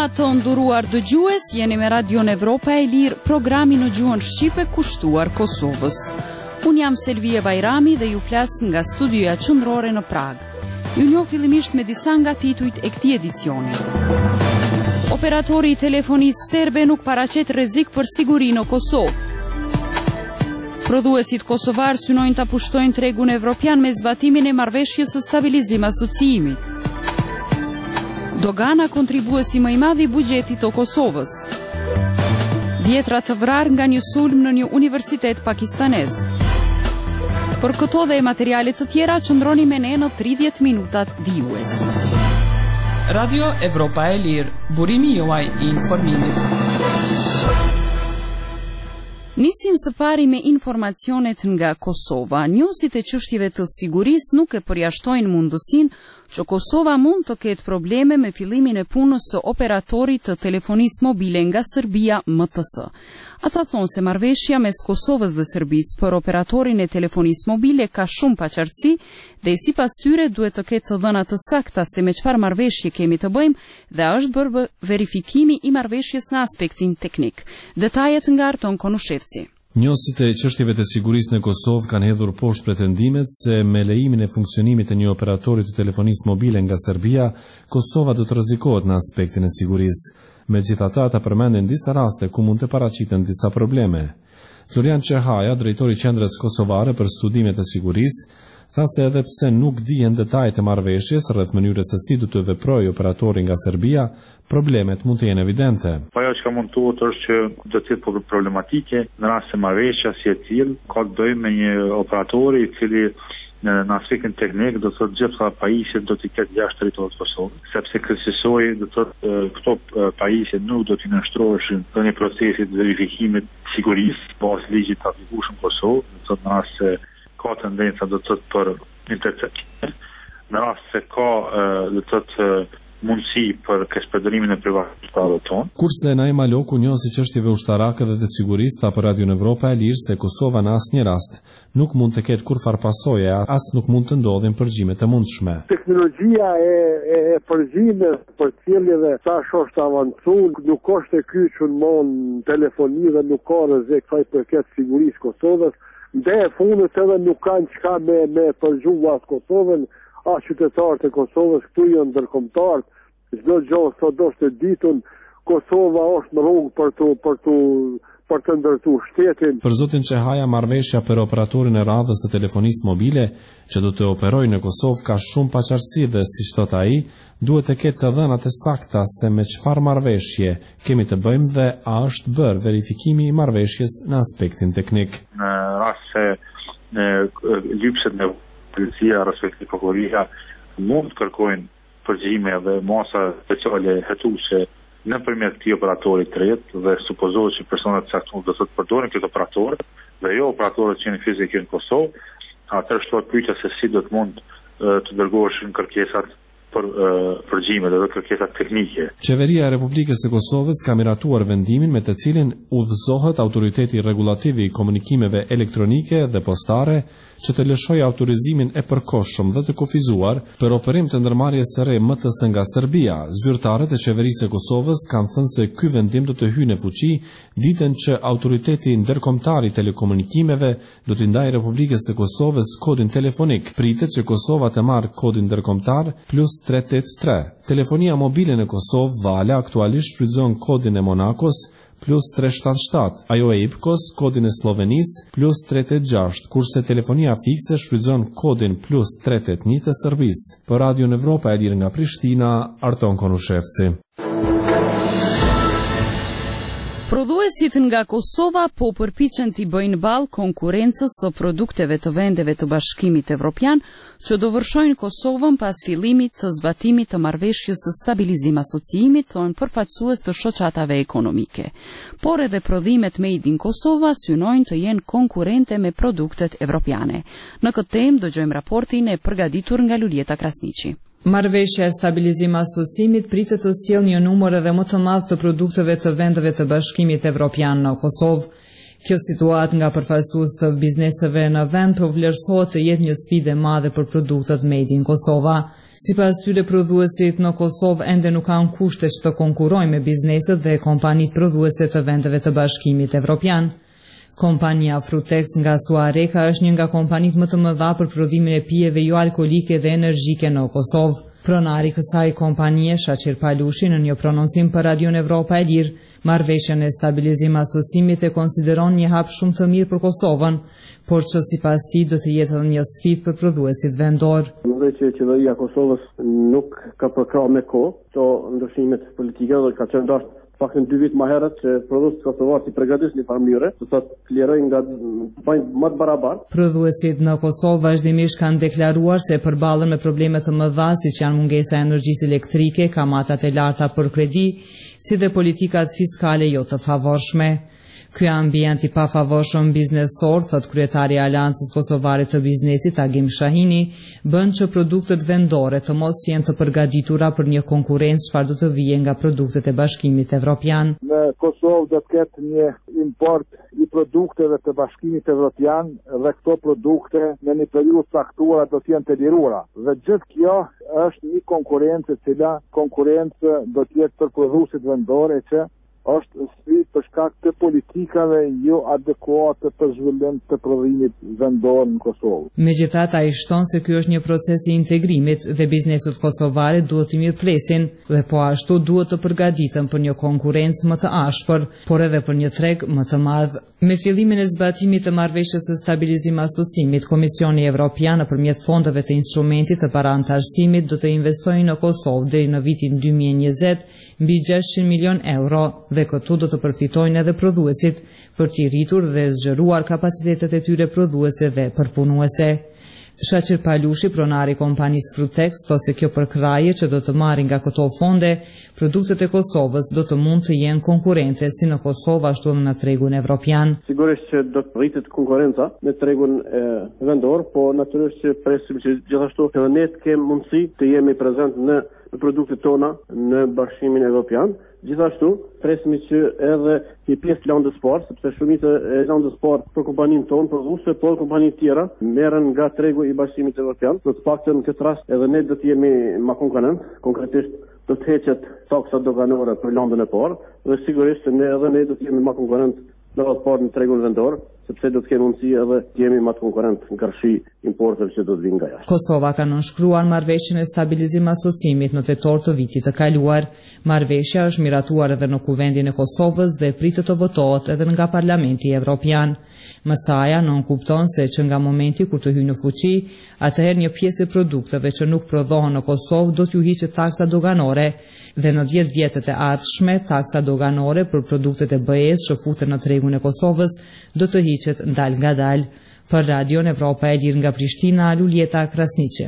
Mbrëma të nduruar dëgjues, jeni me Radion Evropa e Lirë, programi në gjuhën shqipe kushtuar Kosovës. Unë jam Selvie Bajrami dhe ju flas nga studioja qendrore në Prag. Ju njoh fillimisht me disa nga titujt e këtij edicioni. Operatori i telefonisë serbe nuk paraqet rrezik për sigurinë në Kosovë. Prodhuesit kosovar synojnë ta pushtojnë tregun evropian me zbatimin e marrëveshjes së stabilizim asociimit. Dogana kontribuesi më i madh i buxhetit të Kosovës. Vjetra të vrarë nga një sulm në një universitet pakistanez. Për këto dhe materiale të tjera qëndroni me ne në 30 minutat vijues. Radio Evropa e Lirë, burimi juaj i informimit. Nisim së pari me informacionet nga Kosova. Njohësit e çështjeve të sigurisë nuk e përjashtojnë mundësinë që Kosova mund të ketë probleme me fillimin e punës së operatorit të telefonisë mobile nga Serbia MTS. Ata thonë se marrëveshja mes Kosovës dhe Serbisë për operatorin e telefonisë mobile ka shumë paqartësi dhe sipas tyre duhet të ketë të dhëna të sakta se me çfarë marrëveshje kemi të bëjmë dhe është bërë verifikimi i marrëveshjes në aspektin teknik. Detajet nga Arton Konushevci. Njohësit e çështjeve të sigurisë në Kosovë kanë hedhur poshtë pretendimet se me lejimin e funksionimit të një operatori të telefonisë mobile nga Serbia, Kosova do të rrezikohet në aspektin e sigurisë. Megjithatë, ata përmendin disa raste ku mund të paraqiten disa probleme. Florian Çehaja, drejtori i Qendrës Kosovare për Studimet e Sigurisë, tha se edhe pse nuk dihen detajet e marrëveshjes rreth mënyrës se si do të veprojë operatori nga Serbia, problemet mund të jenë evidente. Ajo që mund të thuhet është që do të jetë problematike në rast se marrëveshja si e tillë ka të bëjë me një operator i cili në aspektin teknik do të thotë gjitha pajisjet do të ketë jashtë territorit të Kosovës, sepse kryesisoj do të thotë këto pajisje nuk do të nënshtroheshin në një procesi të verifikimit sigurisë pas ligjit të aplikueshëm në Kosovë, do të thotë në rast se ka tendenca do të thotë për interceptime, në rast se ka do të thotë mundësi për kësipërdorimin e privatëve tonë. Kurse Naim Aloku njoh si çështjeve ushtarake dhe të sigurisë tha për Radion Evropa e Lirë se Kosova në asnjë rast nuk mund të ketë kurrfar pasojë, as nuk mund të ndodhin përgjime të mundshme. Teknologjia e përgjimeve për cilëve tash është avancuar, nuk është e kyçur mon telefoni dhe nuk ka rrezik sa i përket sigurisë Kosovës. Dhe e fundit edhe nuk kanë çka me përgjuar Kosovën, as qytetarët e Kosovës këtu janë ndërkombëtar. Çdo gjë sot është e ditën, Kosova është në rrugë për të ndërtuar shtetin. Për zotin Çehaja, marrëveshja për operatorin e radhës së telefonisë mobile që do të operojë në Kosovë ka shumë paqartësi dhe siç thot ai, duhet të ketë të dhënat e sakta se me çfarë marrëveshje kemi të bëjmë dhe a është bërë verifikimi i marrëveshjes në aspektin teknik. Në rast se lypset në policia respektive prokuroria mund të kërkojnë përgjigje dhe masa speciale hetuese nëpërmjet këtij operatori të tretë dhe supozohet që personat e caktuar do të përdorin këtë operator dhe jo operatorët që janë fizikisht në Kosovë, atëherë shtohet pyetja se si do të mund të dërgoheshin kërkesat për përgjigje dhe kërkesat teknike. Qeveria e Republikës së Kosovës ka miratuar vendimin me të cilin udhëzohet Autoriteti Rregullativ i Komunikimeve Elektronike dhe Postare që të lëshojë autorizimin e përkohshëm dhe të kufizuar për operim të ndërmarrjes së re MTS nga Serbia. Zyrtarët e qeverisë së Kosovës kanë thënë se ky vendim do të hyjë në fuqi ditën që Autoriteti Ndërkombëtar i Telekomunikimeve do t'i ndajë Republikës së Kosovës kodin telefonik. Pritet që Kosova të marrë kodin ndërkombëtar +383. Telefonia mobile në Kosovë Vala aktualisht shfrytëzon kodin e Monakos +377, ajo e IPKOS kodin e Slovenisë +386, kurse telefonia fikse shfrytëzon kodin +381 të Serbisë. Për Radion Evropa e Lirë nga Prishtina, Arton Konushevci. Prodhuesit nga Kosova po përpiqen t'i bëjnë ballë konkurrencës së produkteve të vendeve të Bashkimit Evropian që do vërshojnë Kosovën pas fillimit të zbatimit të marrëveshjes së stabilizim asociimit, thonë përfaqësues të shoqatave ekonomike. Por edhe prodhimet made in Kosova synojnë të jenë konkurrente me produktet evropiane. Në këtë temë dëgjojmë raportin e përgatitur nga Lulieta Krasniqi. Marrëveshja e stabilizim asociimit pritet të sjellë një numër edhe më të madh të produkteve të vendeve të Bashkimit Evropian në Kosovë. Kjo situatë nga përfaqësues të bizneseve në vend po vlerësohet të jetë një sfidë e madhe për produktet made in Kosova. Sipas tyre, prodhuesit në Kosovë ende nuk kanë kushte që të konkurrojnë me bizneset dhe kompanitë prodhuese të vendeve të Bashkimit Evropian. Kompania Frutex nga Suareka është një nga kompanitë më të mëdha për prodhimin e pijeve jo alkolike dhe energjike në Kosovë. Pronari kësaj kompanie, Shaqir Palushi, në një prononcim për Radion Evropa e Lirë, marrëveshjen e stabilizim asociimit e konsideron një hap shumë të mirë për Kosovën, por që sipas tij do të jetë një sfidë për prodhuesit vendor. Mendoj që qeveria e Kosovës nuk ka përkrahur me kohë këto ndryshimet politike dhe ka qenë dashur faktin 2 vite më herët që prodhuesit kosovar i përgatisin në farë mënyre, do të klerojnë nga bëjnë më të barabartë. Prodhuesit në Kosovë vazhdimisht kanë deklaruar se përballen me probleme të mëdha siç janë mungesa e energjisë elektrike, kamatat e larta për kredi, si dhe politikat fiskale jo të favorshme. Ky ambient i pafavorshëm biznesor, thot kryetari i Aleancës Kosovare të Biznesit Agim Shahini, bën që produktet vendore të mos jenë të përgatitura për një konkurrencë çfarë do të vijë nga produktet e Bashkimit Evropian. Në Kosovë do të ketë një import i produkteve të Bashkimit Evropian dhe këto produkte në një periudhë caktuar do të jenë të liruara. Dhe gjithë kjo është një konkurrencë e cila konkurrencë do të jetë për prodhuesit vendor që është sfidë për shkak të politikave jo adekuate për zhvillim të prodhimit vendor në Kosovë. Megjithatë, ai shton se ky është një proces i integrimit dhe bizneset kosovare duhet të mirëpresin dhe po ashtu duhet të përgatiten për një konkurrencë më të ashpër, por edhe për një treg më të madh. Me fillimin e zbatimit të marrëveshjes së stabilizim asociimit, Komisioni Evropian nëpërmjet fondeve të instrumentit të parantarësimit do të investojë në Kosovë deri në vitin 2020 mbi 600 milion euro dhe këtu do të përfitojnë edhe prodhuesit për t'i rritur dhe zgjeruar kapacitetet e tyre prodhuese dhe përpunuese. Shaqir Palushi, pronari kompanisë Frutex, thotë se kjo përkraje që do të marrin nga këto fonde, produktet e Kosovës do të mund të jenë konkurrente si në Kosovë ashtu edhe në tregun evropian. Sigurisht që do të rritet konkurenca në tregun vendor, po natyrisht që presim që gjithashtu edhe ne të kemi mundësi të jemi prezent në produktet tona në Bashkimin Evropian. Gjithashtu, presim që edhe një pjesë lëndë sport, sepse shumica e lëndë sport për kompaninë tonë, prodhuese, por kompanitë tjera merren nga tregu i Bashkimit Evropian. Në të paktën në këtë rast edhe ne do të jemi më konkurrent, konkretisht do të heqet taksa doganore për lëndën e parë dhe sigurisht edhe ne do të jemi më konkurrent në radhë parë në tregun vendor, sepse do të kemi mundësi edhe të jemi më të konkurrent në kërshi importeve që do të vinë nga jashtë. Kosova ka nënshkruar marrëveshjen e stabilizim asociimit në tetor të vitit të kaluar. Marrëveshja është miratuar edhe në Kuvendin e Kosovës dhe pritet të votohet edhe nga Parlamenti Evropian. Mësaja nënkupton se që nga momenti kur të hyjë në fuqi, atëherë një pjesë e produkteve që nuk prodhohen në Kosovë do t'ju hiqet taksa doganore dhe në 10 vjetët e ardhshme taksa doganore për produktet e BE-s që futen në tregun e Kosovës do të hiqet ndal nga dal. Për Radion Evropa e Lirë nga Prishtina, Luljeta Krasniqi.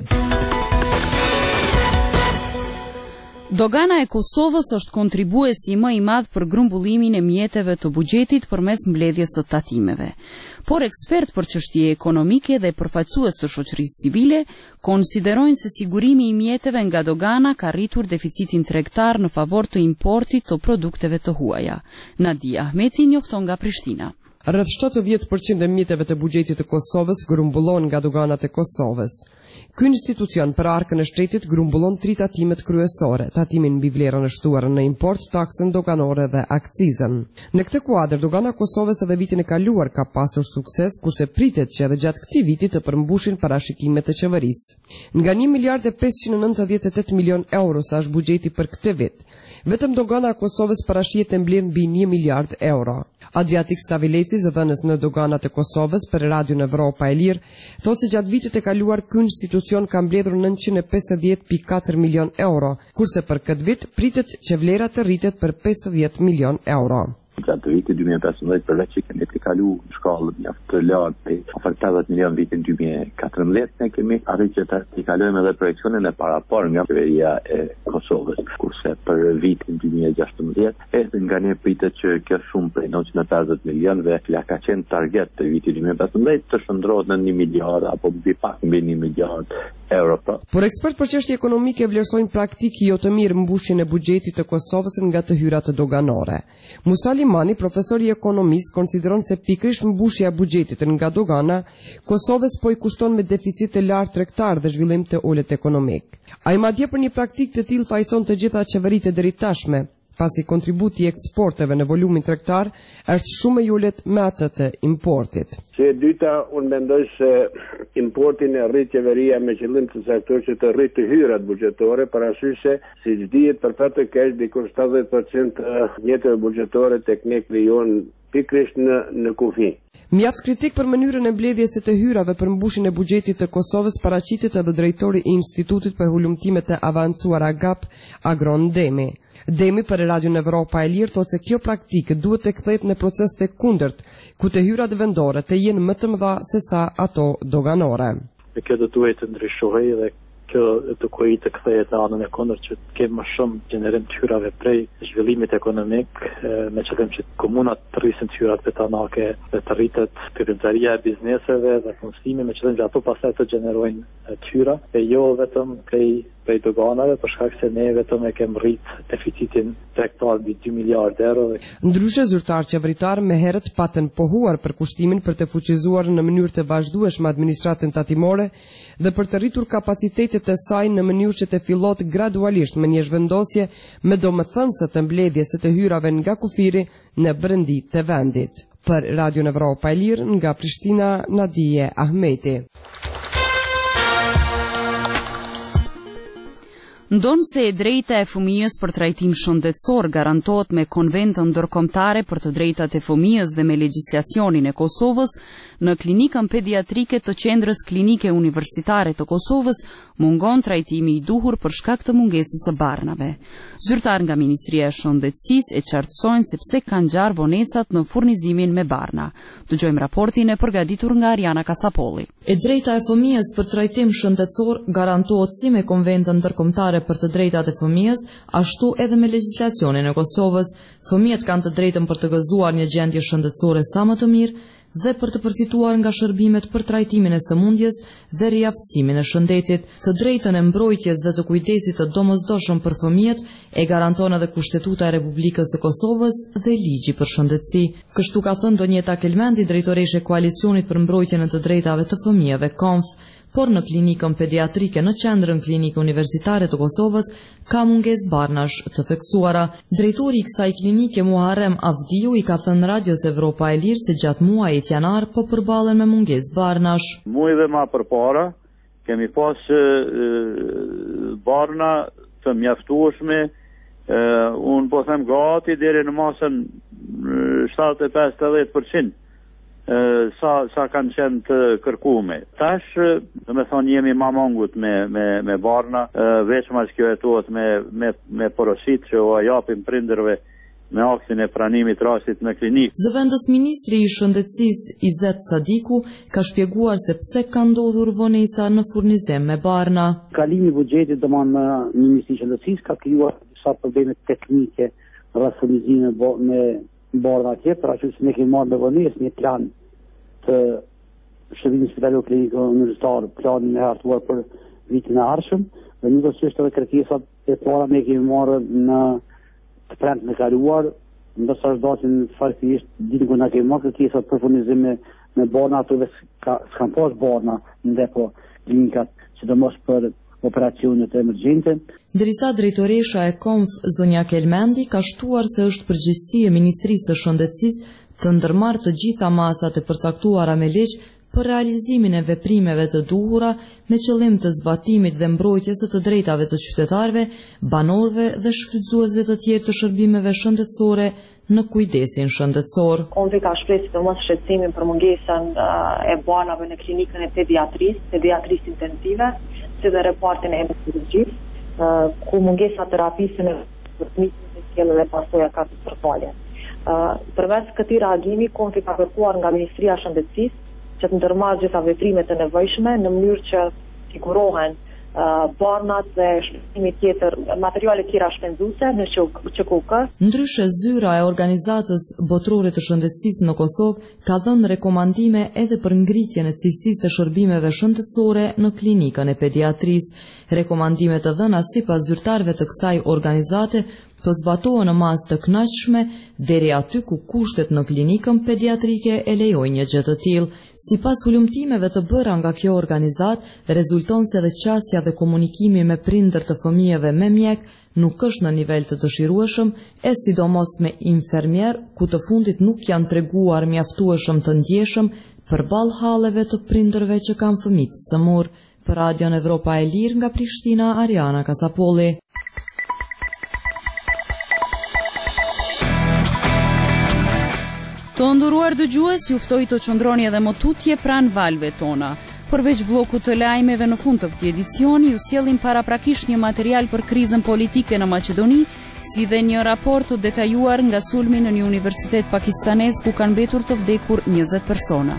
Dogana e Kosovës është kontribuesi më i madh për grumbullimin e mjeteve të buxhetit përmes mbledhjes së tatimeve. Por ekspert për çështje ekonomike dhe përfaqësues të shoqërisë civile konsiderojnë se sigurimi i mjeteve nga dogana ka rritur deficitin tregtar në favor të importit të produkteve të huaja. Nadia Ahmeti njofton nga Prishtina. Rreth 70% e mjeteve të buxhetit të Kosovës grumbullon nga doganat e Kosovës. Ky institucion për arkën e shtetit grumbullon 3 tatimet kryesore: tatimin mbi vlerën e shtuar në import, taksën doganore dhe akcizën. Në këtë kuadër, dogana e Kosovës edhe vitin e kaluar ka pasur sukses, kurse pritet që edhe gjatë këtij viti të përmbushin parashikimet e qeverisë. Nga 1 miliard e 598 milion euro sa është buxheti për këtë vit, vetëm dogana e Kosovës parashihet të mbledh mbi 1 miliard euro. Adriatik Stavileci, zëdhënës në doganat e Kosovës për Radion Evropa e Lirë, thotë se gjatë vitit e kaluar ky institucion ka mbledhur 950.4 milion euro, kurse për këtë vit pritet që vlera të rritet për 50 milion euro. Gjatë vitit 2015 përveç që kemi të kalu në shkallë mjaft të lartë për afër 80 milion vitin 2014, ne kemi arritur që të kalojmë edhe projekcionin e parapar nga qeveria e Kosovës, kurse për vitin 2016 nga ne pritet që kjo shumë prej 950 milionëve që ka qenë target të vitit 2015 të shndrohet në 1 miliard apo mbi pak mbi 1 miliard euro. Por ekspert për çështje ekonomike vlerësojnë praktik jo të mirë mbushjen e buxhetit të Kosovës nga të hyrat doganore. Musali Slimani, profesor i ekonomist, konsideron se pikërisht mbushja e buxhetit nga dogana Kosovës po i kushton me deficit të lartë tregtar dhe zhvillim të ulët ekonomik. Ai madje për një praktikë të tillë fajson të gjitha qeveritë deri tashme, pasi kontributi i eksporteve në volumin tregtar është shumë i ulët me atë të importit. Si e dyta, unë mendoj se importin e rrit qeveria me qëllim të saktuar që të rritë hyrat buxhetore, parasysh se siç dihet përfat të keq diku 70% jetëve buxhetore teknik krijon pikërisht në kufi. Mjaft kritik për mënyrën e mbledhjes së të hyrave për mbushjen e buxhetit të Kosovës paraqitet edhe drejtori i Institutit për Hulumtimet e Avancuara GAP, Agron Demi. Demi për Radion Evropa e Lirë thotë se kjo praktikë duhet të kthehet në proces të kundërt, ku të hyrat vendore të jenë më të mëdha se sa ato doganore. Kjo do duhet të ndryshojë dhe kjo duhet të kthehet në anën e kundërt që të kemë më shumë gjenerim të hyrave prej zhvillimit ekonomik, me qëllim që komunat të rrisin të hyrat vetanake dhe të rritet përrimtaria e bizneseve dhe punësimi, me qëllim që ato pastaj të gjenerojnë të hyra, e jo vetëm prej doganave, për shkak se ne vetëm e kemi rrit deficitin tregtar mbi 2 miliardë euro. Ndryshe, zyrtar qeveritar me herët patën pohuar për kushtimin për të fuqizuar në mënyrë të vazhdueshme administratën tatimore dhe për të rritur kapacitetet e saj në mënyrë që të fillot gradualisht me një zhvendosje me domethënëse të mbledhjes së të hyrave nga kufiri në brendi të vendit. Për Radion Evropa e Lirë, nga Prishtina, Nadije Ahmeti. Ndonë se e drejta e fëmijës për trajtim shëndetësor garantohet me konventën ndërkombëtare për të drejtat e fëmijës dhe me legjislacionin e Kosovës, në klinikën pediatrike të qendrës klinike universitare të Kosovës mungon trajtimi i duhur për shkak të mungesës së barnave. Zyrtar nga Ministria e Shëndetësisë e qartësojnë se pse kanë gjarë vonesat në furnizimin me barna. Dëgjojmë raportin e përgatitur nga Ariana Kasapolli. E drejta e fëmijës për trajtim shëndetësor garantohet si me konventën ndërkombëtare për të drejtat e fëmijës, ashtu edhe me legjislacionin e Kosovës. Fëmijët kanë të drejtën për të gëzuar një gjendje shëndetësore sa më të mirë dhe për të përfituar nga shërbimet për trajtimin e sëmundjes dhe riaftësimin e shëndetit. Të drejtën e mbrojtjes dhe të kujdesit të domosdoshëm për fëmijët e garanton edhe Kushtetuta e Republikës së Kosovës dhe ligji për shëndetësi. Kështu ka thënë Donjeta Kelmendi, drejtoreshe e Koalicionit për mbrojtjen e të drejtave të fëmijëve KONF. Por në klinikën pediatrike në qendrën klinike universitare të Kosovës ka mungesë barnash të theksuara. Drejtori i kësaj klinike Muharrem Avdiu i ka thënë Radios Evropa e Lirë se gjatë muajit janar po përballen me mungesë barnash. Muajve më përpara kemi pas barna të mjaftueshme, unë po them gati deri në masën 75-80%. Sa kanë qenë të kërkume. Tash, do me thonë, jemi ma mangut me barna, veç ma që kjo jetohet me porosit që o japim prindërve me aktin e pranimit rastit në klinikë. Zëvendës Ministri i Shëndetësisë Izet Sadiku ka shpjeguar se pse ka ndodhur vonesa në furnizim me barna. Kalimi i buxhetit domon në Ministrinë e Shëndetësisë ka krijuar disa probleme teknike rreth furnizimit me barna atje, pra që ne kemi marrë me vonesë një plan të shërbimit spitalor klinik universitar, planin e hartuar për vitin e ardhshëm, dhe njëkohësisht edhe kërkesat e para ne kemi marrë në të premten e kaluar, ndërsa është datin faktikisht ditën kur na kemi marrë kërkesat për furnizim me barna, ato s'kan pas barna në depo klinikat, sidomos për operacionet emergjente. Ndërsa drejtoresha e KONF Zonja Kelmendi ka shtuar se është përgjegjësi e Ministrisë së Shëndetësisë të ndërmarrë të gjitha masat e përcaktuara me ligj për realizimin e veprimeve të duhura me qëllim të zbatimit dhe mbrojtjes së të drejtave të qytetarëve, banorëve dhe shfrytëzuesve të tjerë të shërbimeve shëndetësore në kujdesin shëndetësor. KONF ka shpresë sidomos shqetësimin për mungesën e barnave në klinikën e pediatrisë intensive, si dhe repartin e hematologjisë, ku mungesa terapisë në fëmijët e sjellë dhe pasojat katastrofale. Përveç këtij reagimi, KONF ka kërkuar nga Ministria e Shëndetësisë që të ndërmarrë gjitha veprimet e nevojshme në mënyrë që sigurohen barnat dhe shpenzimi tjetër, materiale tjera shpenzuese në QKK. Ndryshe, zyra e Organizatës Botërore të Shëndetësisë në Kosovë ka dhënë rekomandime edhe për ngritjen e cilësisë së shërbimeve shëndetësore në klinikën e pediatrisë. Rekomandimet të dhëna sipas zyrtarëve të kësaj organizate të zbatohen në masë të kënaqshme deri aty ku kushtet në klinikën pediatrike e lejojnë një gjë të tillë. Sipas ulëmtimeve të bëra nga kjo organizatë, rezulton se dhe qasja dhe komunikimi me prindër të fëmijëve me mjek nuk është në nivel të dëshirueshëm, e sidomos me infermier, ku të fundit nuk janë treguar mjaftueshëm të ndjeshëm përballë halleve të prindërve që kanë fëmijë të sëmurë. Për Radion Evropa e Lirë nga Prishtina, Ariana Kasapolli. Të nduruar dëgjues, ju ftoj të qëndroni edhe më tutje pranë valve tona. Përveç bllokut të lajmeve në fund të këtij edicioni, ju sjellim paraprakisht një material për krizën politike në Maqedoni, si dhe një raport të detajuar nga sulmi në një universitet pakistanez ku kanë mbetur të vdekur 20 persona.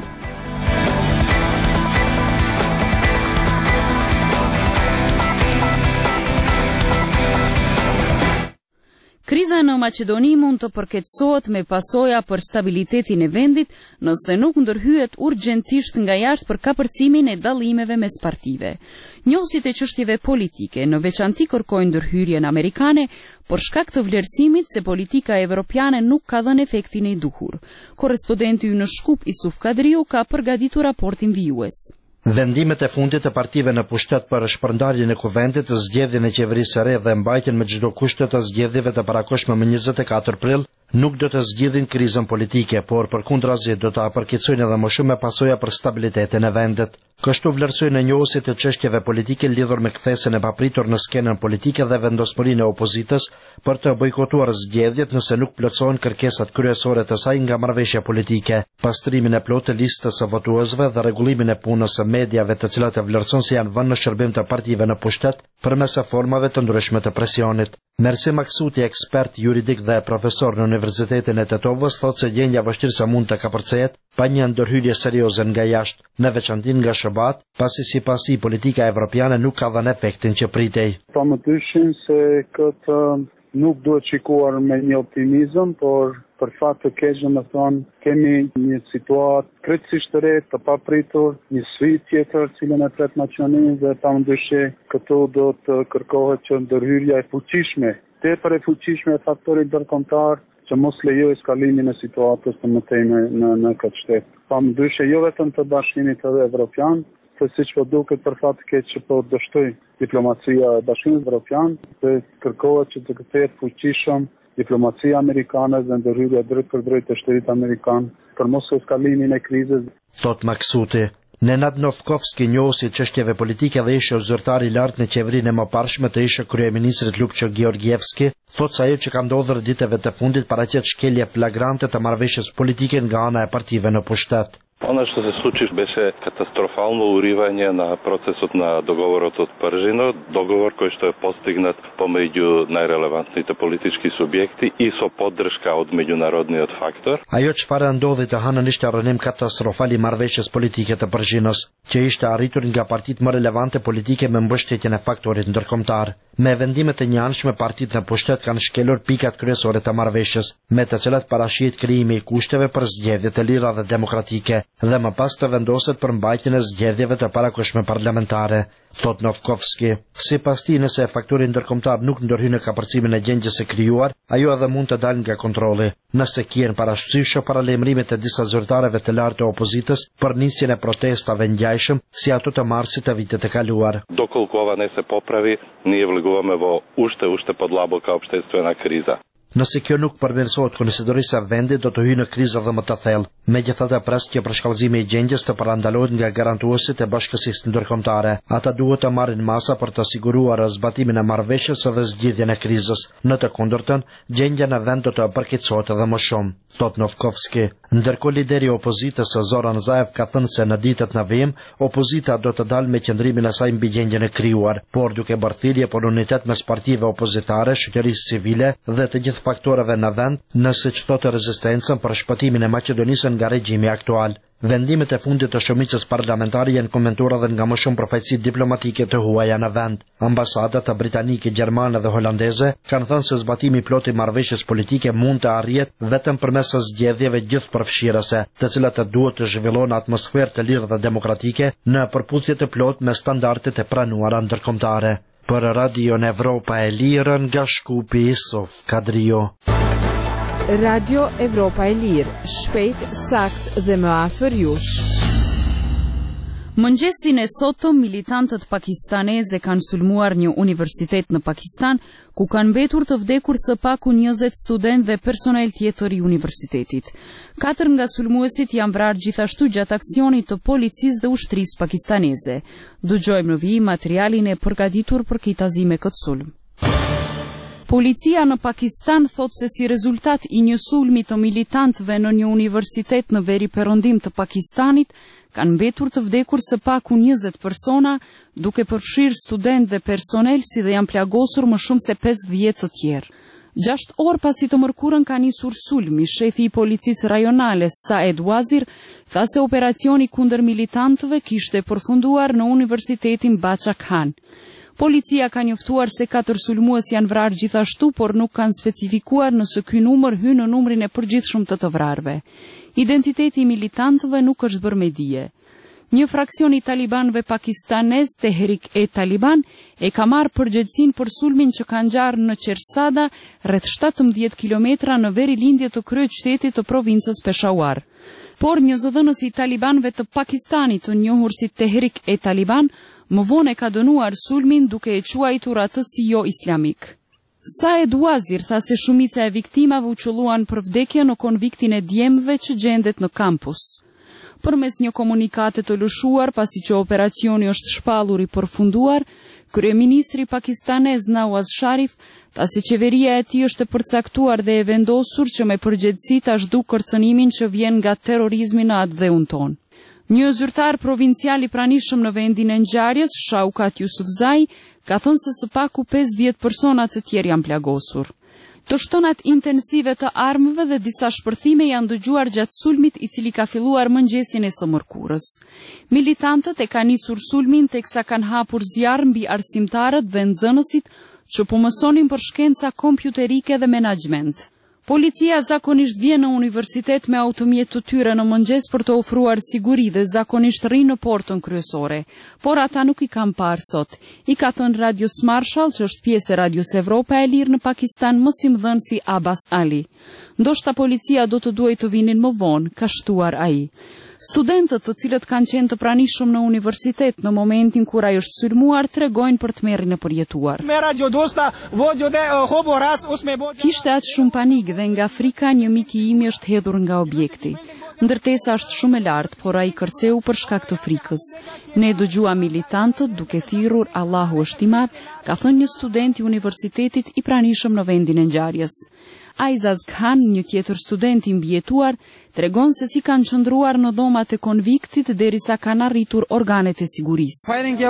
Kriza në Maqedoni mund të përkeçësohet me pasoja për stabilitetin e vendit nëse nuk ndërhyet urgjentisht nga jashtë për kapërcimin e dallimeve mes partive. Njohësit e çështjeve politike në veçanti kërkojnë ndërhyrjen amerikane për shkak të vlerësimit se politika evropiane nuk ka dhënë efektin e duhur. Korrespondenti ynë në Shkup, Isuf Kadriu, ka përgatitur raportin vijues. Vendimet e fundit të partive në pushtet për shpërndarjen e kuvendit, zgjedhjen e qeverisë së re dhe mbajtjen me çdo kushte të zgjedhjeve të parakohshme më 24 prill nuk do të zgjidhin krizën politike, por përkundrazi do ta përkeçojnë edhe më shumë me pasoja për stabilitetin e vendit. Kështu vlerësojnë njohësit të çështjeve politike lidhur me kthesën e papritur në skenën politike dhe vendosmërinë e opozitës për të bojkotuar zgjedhjet nëse nuk plotësohen kërkesat kryesore të saj nga marrëveshja politike, pastrimin e plotë të listës së votuesve dhe rregullimin e punës së mediave të cilat e vlerëson se janë vënë në shërbim të partive në pushtet përmes formave të ndryshme të presionit. Mersi Maksuti, ekspert juridik dhe profesor në Universitetin e Tetovës, thotë se gjendja vështirëse mund të kapërcehet pa një ndërhyrje serioze nga jashtë, në veçanti nga SHBAT, pasi sipas i politika evropiane nuk ka dhënë efektin që pritej. Pa më dyshim se këtë nuk duhet shikuar me një optimizëm, por për fat të keq, domethënë kemi një situatë krejtësisht të re, të papritur, një sfidë tjetër cilën e pret Maqedoninë dhe pamundyshë këtu do të kërkohet që ndërhyrja e fuqishme, tepër e fuqishme e faktorit ndërkombëtar që mos lejojë skalimin e situatës të mëtejme në këtë shtet. Pamundyshë jo vetëm të Bashkimit Evropian, se siç po duket për fat të keq që po dështoj diplomacia e Bashkimit Evropian, dhe kërkohet që të kthehet fuqishëm diplomacia amerikane dhe ndërhyrja drejt për drejt të shtetit amerikan për mos eskalimin e krizës. Thot Maksuti. Nenad Novkovski, njohësi çështjeve politike dhe ishte zyrtar i lartë në qeverinë e mëparshme të ishte kryeministrit Lukço Georgievski, thotë se ajo që ka ndodhur ditëve të fundit paraqet shkelje flagrante të marrëveshjes politike nga ana e partive në pushtet. Ono što se случи беше катастрофално уривање на процесот на договорот од Пржино, договор кој што е постигнат помеѓу најрелевантните политички субјекти и со поддршка од меѓународниот фактор. Ajo çfarë ndodhi të hënën ishte rënim katastrofal i marrëveshjes politike të Przinos, që ishte arritur nga partitë më relevante politike me mbështetjen e faktorit ndërkombëtar. Me vendimet e njëanshme, partitë në pushtet kanë shkelur pikat kryesore të marrëveshjes, me të cilat parashihet krijimi i kushteve për zgjedhje të lira dhe demokratike, dhe më pas të vendoset për mbajtjen e zgjedhjeve të parakohshme parlamentare, thot Novkovski. Sipas tij, nëse faktori ndërkombëtar nuk ndërhyj në kapërcimin e gjendjes së krijuar, ajo edhe mund të dalë nga kontrolli. Nëse kien parasysh paralajmërimet e disa zyrtarëve të lartë të opozitës për nisjen e protestave ngjajshëm si ato të marsit të vitit të kaluar. Доколку ова не се поправи, ние влегуваме во уште подлабока општествена криза. Nëse kjo nuk përmirësohet, konsiderorisë e vendit do të hyjë në krizë dhe më të thellë. Megjithatë, pres që përshkallëzimi i gjendjes të parandalohet nga garantuesit e bashkësisë ndërkombëtare. Ata duhet të marrin masa për të siguruar zbatimin e marrëveshjes dhe zgjidhjen e krizës. Në të kundërtën, gjendja në vend do të përkeqësohet edhe më shumë, thot Novkovski. Ndërkohë, lideri i opozitës Zoran Zaev ka thënë se në ditët në vijim, opozita do të dalë me qëndrimin e saj mbi gjendjen e krijuar, por duke bërë thirrje për unitet mes partive opozitare, shoqërisë civile dhe të gjithë faktoreve në vend, nëse që thotë rezistencën për shpëtimin e Maqedonisë nga regjimi aktual. Vendimet e fundit të shumicës parlamentare janë komentuar edhe nga më shumë përfaqësi diplomatike të huaja në vend. Ambasadat britanike, gjermane dhe holandeze kanë thënë se zbatimi plot i marrëveshjes politike mund të arrihet vetëm përmes zgjedhjeve gjithëpërfshirëse, të cilat duhet të zhvillojnë atmosferë të lirë dhe demokratike në përputhje të plot me standardet e pranuara ndërkombëtare. Për Radio Evropa e Lirë nga Shkupi Isof Kadrio. Radio Evropa e Lirë, shpejt, sakt dhe më afër jush. Mëngjesin e sotëm, militantët pakistaneze kanë sulmuar një universitet në Pakistan, ku kanë mbetur të vdekur së paku 20 student dhe personel tjetër i universitetit. 4 nga sulmuesit janë vrarë gjithashtu gjatë aksionit të policisë dhe ushtrisë pakistaneze. Dëgjojmë në vijim materialin e përgatitur për kitazime këtë sulm. Policia në Pakistan thot se si rezultat i një sulmi të militantëve në një universitet në veri perëndim të Pakistanit, kanë mbetur të vdekur së paku 20 persona, duke përfshirë student dhe personel, si dhe janë plagosur më shumë se 50 të tjerë. 6 orë pasi të mërkurën ka nisur sulmi, shefi i policisë rajonale Saed Wazir tha se operacioni kundër militantëve kishte përfunduar në Universitetin Bacha Khan. Policia ka njoftuar se 4 sulmues janë vrarë gjithashtu, por nuk kanë specifikuar nëse ky numër hyn në numrin e përgjithshëm të vrarëve. Identiteti i militantëve nuk është bërë me dije. Një fraksion i talibanëve pakistanez, Tehrik-e-Taliban, e ka marrë përgjegjësinë për sulmin që ka ngjarë në Qersada, rreth 17 kilometra në veri lindje të kryeqytetit të provincës Peshawar. Por një zëdhënës i talibanëve të Pakistanit, të njohur si Tehrik-e-Taliban, më vonë ka dënuar sulmin duke e quajtur atë si jo islamik. Saed Wazir tha se shumica e viktimave u qelluan për vdekje në konviktin e djemve që gjendet në kampus. Përmes një komunikate të lëshuar, pasi që operacioni është shpallur i përfunduar, kryeministri pakistanez Nawaz Sharif tha se qeveria e tij është e përcaktuar dhe e vendosur që me përgjegjësi ta zhduk kërcënimin që vjen nga terrorizmi në atë dheun tonë. Një zyrtar provincial i pranishëm në vendin e ngjarjes, Shaukat Yusufzai, ka thënë se së paku 50 persona të tjerë janë plagosur. Të shtonat intensive të armëve dhe disa shpërthime janë dëgjuar gjatë sulmit i cili ka filluar mëngjesin e së mërkurës. Militantët e kanë nisur sulmin teksa kanë hapur zjarr mbi arsimtarët dhe nxënësit që po mësonin për shkenca kompjuterike dhe menaxhment. Policia zakonisht vjen në universitet me automjet të tyre në mëngjes për të ofruar siguri dhe zakonisht rrinë në portën kryesore, por ata nuk i kanë parë sot, i ka thënë Radios Marshall, që është pjesë e Radios Evropa e Lirë në Pakistan, mësimdhënësi Abbas Ali. Ndoshta policia do të duhet të vinin më vonë, ka shtuar ai. Studentët të cilët kanë qenë të pranishëm në universitet në momentin kur ai është sulmuar tregojnë për tmerrin e përjetuar. Kishte aq shumë panik dhe nga frika një mik i imi është hedhur nga objekti. Ndërtesa është shumë e lartë, por ai kërceu për shkak të frikës. Ne dëgjuam militantët duke thirrur Allahu është i madh, ka thënë një student i universitetit i pranishëm në vendin e ngjarjes. Aizaz Khan, një tjetër student i mbijetuar, tregon se si kanë qëndruar në dhomat e konviktit derisa kanë arritur organet e sigurisë.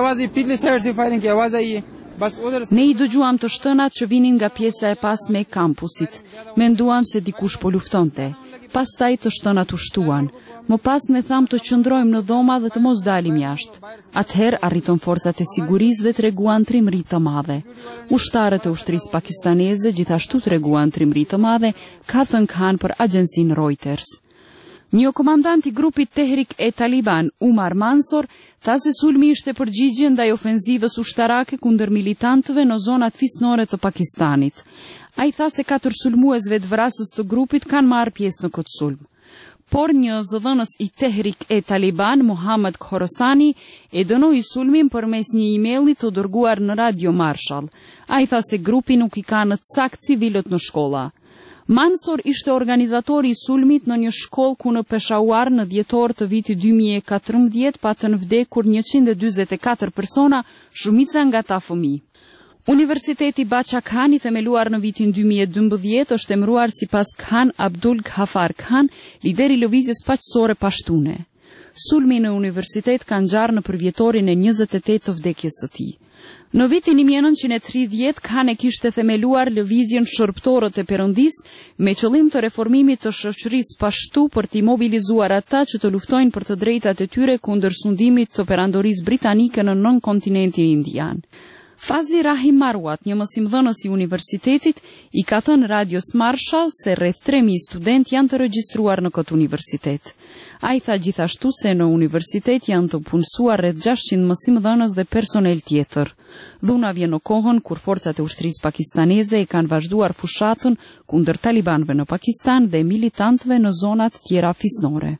Ne i dëgjuam të shtënat që vinin nga pjesa e pasme e kampusit. Menduam se dikush po luftonte. Pastaj të shtënat u shtuan. Më pas ne tham të qëndrojmë në dhoma dhe të mos dalim jashtë. Atëherë arritën forcat e sigurisë dhe treguan trimëri të madhe. Ushtarët e ushtrisë pakistaneze gjithashtu treguan trimëri të madhe, ka thënë Khan për agjensinë Reuters. Një komandant i grupit Tehrik-e-Taliban, Umar Mansor, tha se sulmi ishte përgjigje ndaj ofenzivës ushtarake kundër militantëve në zonat fisnore të Pakistanit. Ai tha se 4 sulmuesve të vrasës të grupit kanë marrë pjesë në këtë sulm. Por një zëdhënës i Tehrik-e-Taliban, Muhammad Khorasani, e dënoi sulmin përmes një emaili të dërguar në Radio Marshall. Ai tha se grupi nuk i ka në sakt civilët në shkolla. Mansor ishte organizatori i sulmit në një shkollë ku në Peshawar në dhjetor të vitit 2014 patën vdekur 144 persona, shumica nga ta fëmijë. Universiteti Bacha Khan, i themeluar në vitin 2012, është emëruar sipas Khan Abdul Ghafar Khan, lideri i lëvizjes paqësore pashtune. Sulmi në universitet ka ngjarë në përvjetorin e 28 të vdekjes së tij. Në vitin 1930, Khan e kishte themeluar lëvizjen shërptore të Perëndis me qëllim të reformimit të shoqërisë pashtu për t'i mobilizuar ata që të luftojnë për të drejtat e tyre kundër sundimit të perandorisë britanike në nën kontinentin indian. Fazli Rahim Marwat, një mësimdhënës i universitetit, i ka thënë Radios Marshall se rreth 3000 studentë janë të regjistruar në këtë universitet. Ai tha gjithashtu se në universitet janë të punësuar rreth 600 mësimdhënës dhe personel tjetër. Dhuna vjen në kohën kur forcat e ushtrisë pakistaneze e kanë vazhduar fushatën kundër talibanëve në Pakistan dhe militantëve në zonat tjera fisnore.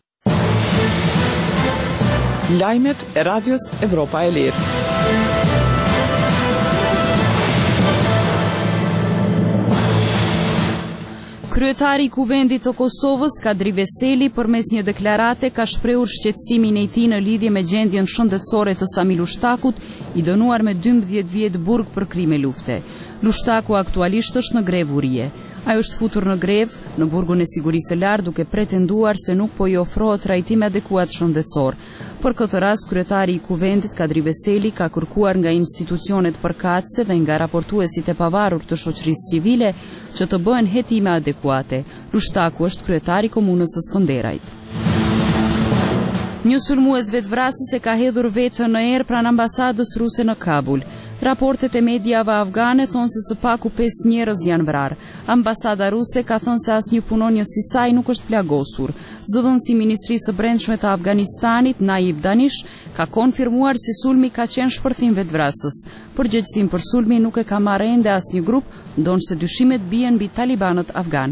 Lajmet e Radios Evropa e Lirë. Kryetari i Kuvendit të Kosovës, Kadri Veseli, përmes një deklarate ka shprehur shqetësimin e tij në lidhje me gjendjen shëndetësore të Sami Lushtakut, i dënuar me 12 vjet burg për krime lufte. Lushtaku aktualisht është në grevë urie. Ai është futur në grevë në burgun e sigurisë së lartë duke pretenduar se nuk po i ofrohet trajtim adekuat shëndetësor. Për këtë rast, kryetari i Kuvendit, Kadri Veseli, ka kërkuar nga institucionet përkatëse dhe nga raportuesit e pavarur të shoqërisë civile që të bëhen hetime adekuate. Lushtaku është kryetari i komunës së Skënderajt. Një sulmues vetvrasës e ka hedhur vetën në erë pranë ambasadës ruse në Kabul. Raportet e mediave afgane thonë se së paku 5 njerëz janë vrarë. Ambasada ruse ka thënë se asnjë punonjës si saj nuk është plagosur. Zëdhënësi i Ministrisë së Brendshme të Afganistanit, Naib Danish, ka konfirmuar se sulmi ka qenë shpërthim vetvrasës. Përgjegjësinë për sulmin nuk e ka marrë ende asnjë grup, ndonse dyshimet bien mbi talibanët afgan.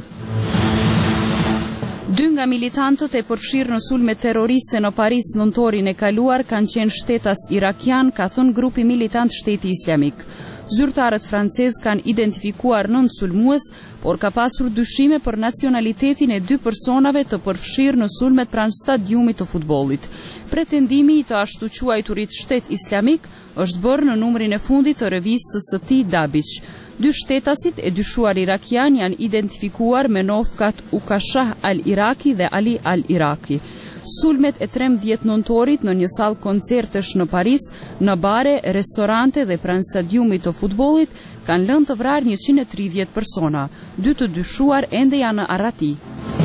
2 nga militantët e përfshirë në sulme terroriste në Paris nëntorin e kaluar kanë qenë shtetas irakian, ka thënë grupi militant Shteti Islamik. Zyrtarët francez kanë identifikuar 9 sulmues, por ka pasur dyshime për nacionalitetin e 2 personave të përfshirë në sulmet pranë stadiumit të futbollit. Pretendimi i të ashtu quajturit Shtet Islamik është bërë në numrin e fundit të revistës së tij Dabiq. 2 shtetasit e dyshuar irakian janë identifikuar me nofkat Ukashah al-Iraki dhe Ali al-Iraki. Sulmet e 13 nëntorit në një sallë koncertesh në Paris, në bare, restorante dhe pranë stadiumit të futbollit kanë lënë të vrarë 130 persona. 2 të dyshuar ende janë në arrati.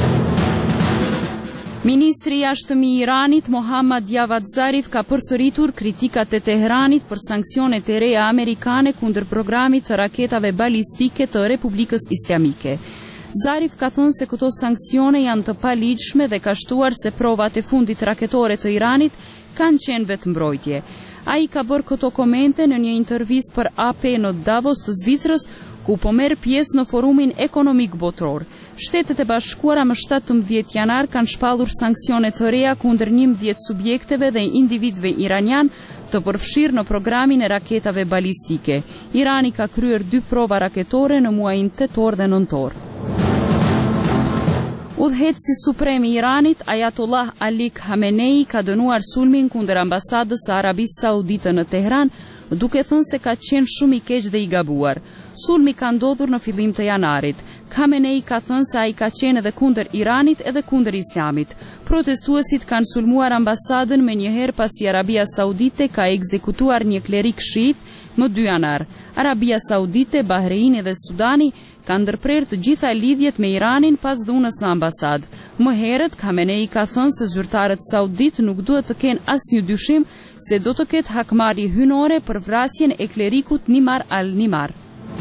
Ministri i jashtëm i Iranit, Mohammad Javad Zarif, ka përsëritur kritikat e Teheranit për sanksionet e reja amerikane kundër programit të raketave balistike të Republikës Islamike. Zarif ka thënë se këto sanksione janë të paligjshme dhe ka shtuar se provat e fundit raketore të Iranit kanë qenë vetëmbrojtje. Ai ka bërë këto komente në një intervistë për AP në Davos të Zvicrës, ku po merr pjesë në forumin ekonomik botror. Shtetet e Bashkuara më 17 janar kanë shpallur sanksione të reja kundër 11 subjekteve dhe individëve iranian të përfshirë në programin e raketave balistike. Irani ka kryer 2 prova raketore në muajin tetor dhe nëntor. Udhëheqësi suprem i Iranit, Ayatollah Ali Khamenei, ka dënuar sulmin kundër ambasadës së Arabisë Saudite në Tehran, duke thënë se ka qenë shumë i keq dhe i gabuar. Sulmi ka ndodhur në fillim të janarit. Khamenei ka thënë se ai ka qenë edhe kundër Iranit edhe kundër Islamit. Protestuesit kanë sulmuar ambasadën me njëherë pasi Arabia Saudite ka ekzekutuar një klerik shiit më 2 janar. Arabia Saudite, Bahreini dhe Sudani kanë ndërprerë të gjitha lidhjet me Iranin pas dhunës në ambasadë. Më herët, Khamenei ka thënë se zyrtarët saudit nuk duhet të kenë asnjë dyshim se do të ketë hakmarrje hynore për vrasjen e klerikut Nimar al-Nimar.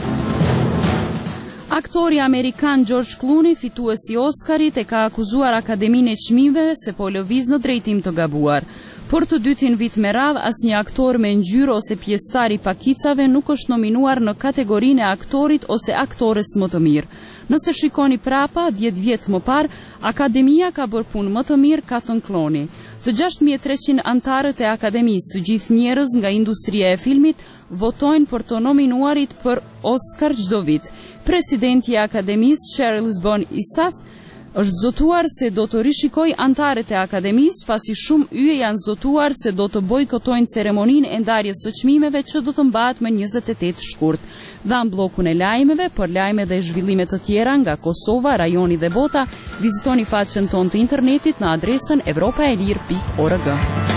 Aktori amerikan George Clooney, fituesi i Oscarit, e ka akuzuar Akademinë e Çmimeve se po lëviz në drejtim të gabuar. Për të dytin vit me radhë, asnjë aktor me ngjyrë ose pjesëtar i pakicave nuk është nominuar në kategorinë e aktorit ose aktores më të mirë. Nëse shikoni prapa, 10 vjet më parë, Akademia ka bërë punë më të mirë, ka thënë Clooney. Të 6300 antarët e Akademisë, të gjithë njerëz nga industria e filmit, votojnë për të nominuarit për Oscar çdo vit. Presidenti i Akademisë, Cheryl Bon Issath, është zotuar se do të rishikoj antarët e Akademisë, pasi shumë yje janë zotuar se do të bojkotojnë ceremoninë e ndarjes së çmimeve që do të mbahet më 28 shkurt. Dhan bllokun e lajmeve, për lajme dhe zhvillime të tjera nga Kosova, rajoni dhe bota, vizitoni faqen tonë të internetit në adresën europaelir.org.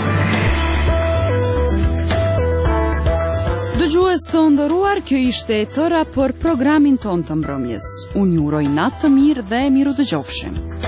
Dëgjues të nderuar, kjo ishte e tëra për programin ton të mbrëmjes. Unë ju uroj natë të mirë dhe miru dëgjofshim.